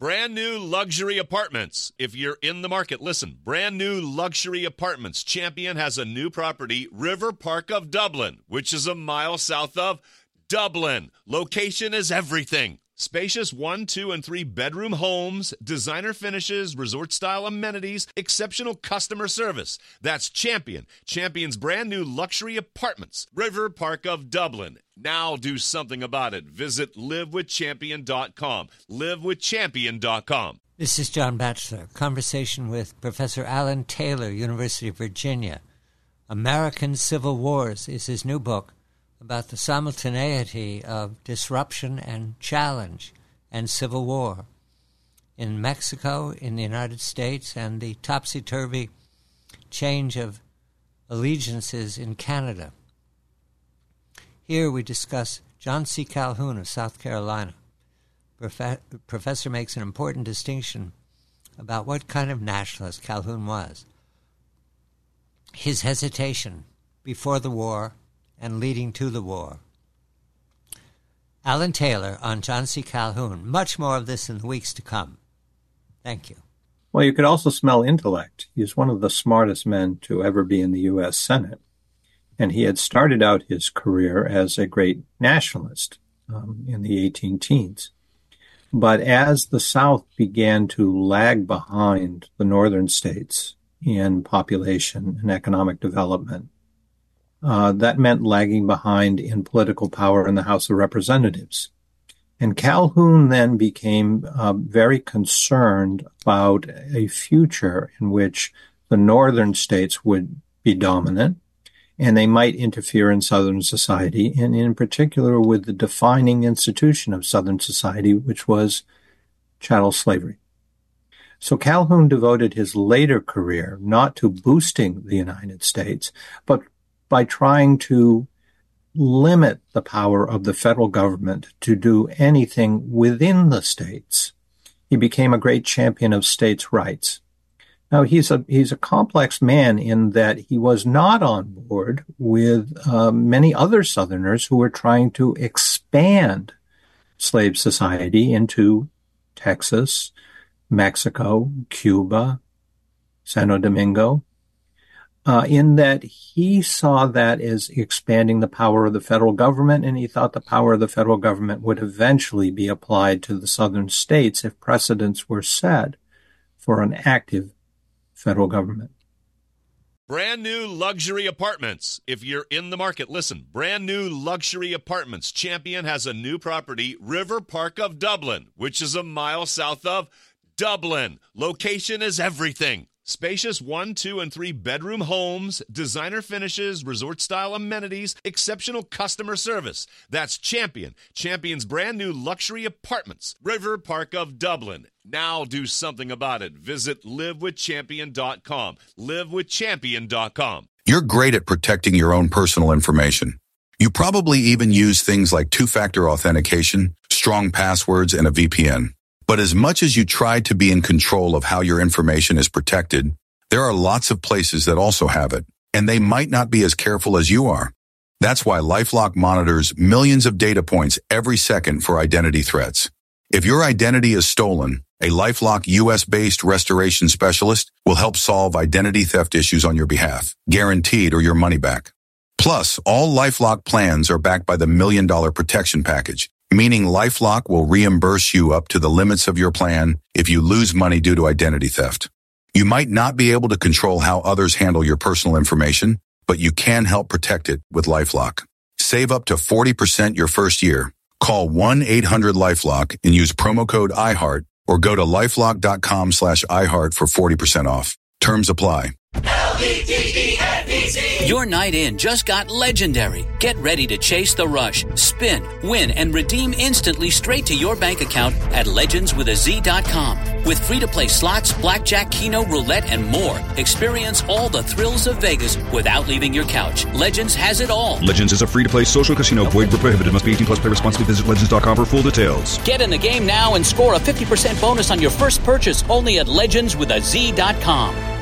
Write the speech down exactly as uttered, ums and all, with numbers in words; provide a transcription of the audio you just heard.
Brand new luxury apartments. If you're in the market, listen. Brand new luxury apartments. Champion has a new property, River Park of Dublin, which is a mile south of Dublin. Location is everything. Spacious one, two, and three bedroom homes, designer finishes, resort-style amenities, exceptional customer service. That's Champion. Champion's brand new luxury apartments, River Park of Dublin. Now do something about it. Visit live with champion dot com. live with champion dot com. This is John Batchelor. Conversation with Professor Alan Taylor, University of Virginia. American Civil Wars is his new book about the simultaneity of disruption and challenge and civil war in Mexico, in the United States, and the topsy-turvy change of allegiances in Canada. Here we discuss John C. Calhoun of South Carolina. Profe- Professor makes an important distinction about what kind of nationalist Calhoun was. His hesitation before the war and leading to the war. Alan Taylor on John C. Calhoun. Much more of this in the weeks to come. Thank you. Well, you could also smell intellect. He's one of the smartest men to ever be in the U S Senate. And he had started out his career as a great nationalist um, in the eighteen teens. But as the South began to lag behind the northern states in population and economic development, Uh, that meant lagging behind in political power in the House of Representatives. And Calhoun then became uh, very concerned about a future in which the northern states would be dominant, and they might interfere in Southern society, and in particular with the defining institution of Southern society, which was chattel slavery. So Calhoun devoted his later career not to boosting the United States, but by trying to limit the power of the federal government to do anything within the states. He became a great champion of states' rights. Now, he's a he's a complex man in that he was not on board with uh, many other Southerners who were trying to expand slave society into Texas, Mexico, Cuba, Santo Domingo. Uh, in that he saw that as expanding the power of the federal government, and he thought the power of the federal government would eventually be applied to the southern states if precedents were set for an active federal government. Brand new luxury apartments. If you're in the market, listen. Brand new luxury apartments. Champion has a new property, River Park of Dublin, which is a mile south of Dublin. Location is everything. Spacious one, two, and three bedroom homes, designer finishes, resort-style amenities, exceptional customer service. That's Champion. Champion's brand new luxury apartments, River Park of Dublin. Now do something about it. Visit live with champion dot com. live with champion dot com. You're great at protecting your own personal information. You probably even use things like two-factor authentication, strong passwords, and a V P N. But as much as you try to be in control of how your information is protected, there are lots of places that also have it, and they might not be as careful as you are. That's why LifeLock monitors millions of data points every second for identity threats. If your identity is stolen, a LifeLock U S-based restoration specialist will help solve identity theft issues on your behalf, guaranteed or your money back. Plus, all LifeLock plans are backed by the Million Dollar Protection Package, meaning LifeLock will reimburse you up to the limits of your plan if you lose money due to identity theft. You might not be able to control how others handle your personal information, but you can help protect it with LifeLock. Save up to forty percent your first year. Call one eight hundred LifeLock and use promo code iHeart or go to lifelock.com slash iHeart for forty percent off. Terms apply. L E G E N D Z. Your night in just got legendary. Get ready to chase the rush, spin, win, and redeem instantly straight to your bank account at legends with a z dot com. With free-to-play slots, blackjack, keno, roulette, and more. Experience all the thrills of Vegas without leaving your couch. Legends has it all. Legends is a free-to-play social casino. Void where prohibited. Must be eighteen plus. Play responsibly. Visit legends dot com for full details. Get in the game now and score a fifty percent bonus on your first purchase only at legends with a z dot com.